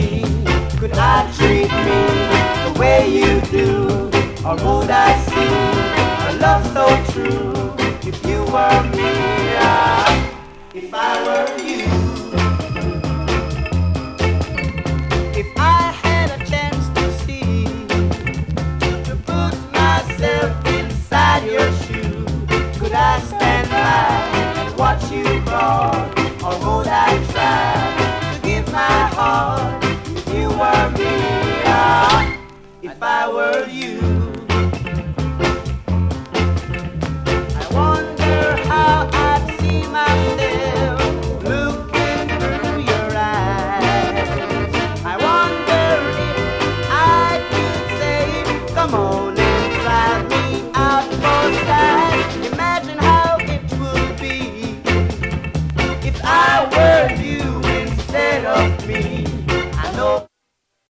me? Could I treat me the way you do? Or would I see a love so true if you were me? If I were you, if I had a chance to see, to put myself inside your shoe, could I stand by and watch you crawl? Or would I try to give my heart if you were me? If I were you, I wonder how I'd see myself looking through your eyes. I wonder if I could say, come on and try me out for size. Imagine how it would be if I were you.